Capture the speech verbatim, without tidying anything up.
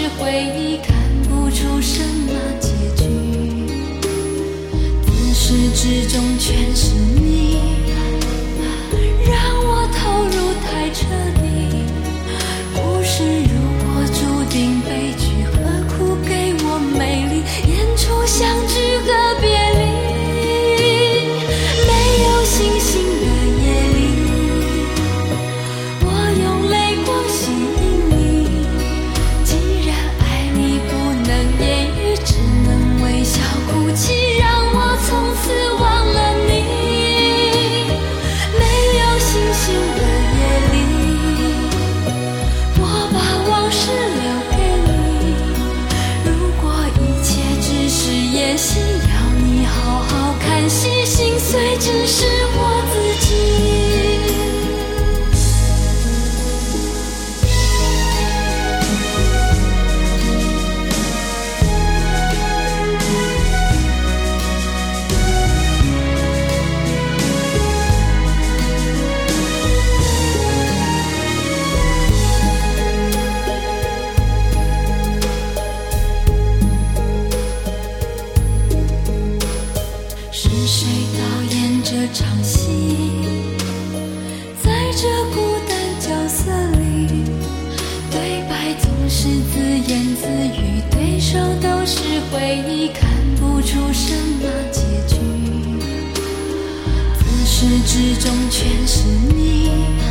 回忆，看不出什么结局。自始至终全是你，让我投入太彻底。故事如果注定悲剧，何苦给我美丽演出相聚和别离？没有星星的夜里，我用泪光吸引你。既然爱你不能言语，只能微笑哭泣，让我从此忘了你。没有星星的夜里，我把往事留给你。如果一切只是演戏，要你好好看戏，心碎只是我自己。是谁导演这场戏？在这孤单角色里，对白总是自言自语，对手都是回忆，看不出什么结局。自始至终全是你，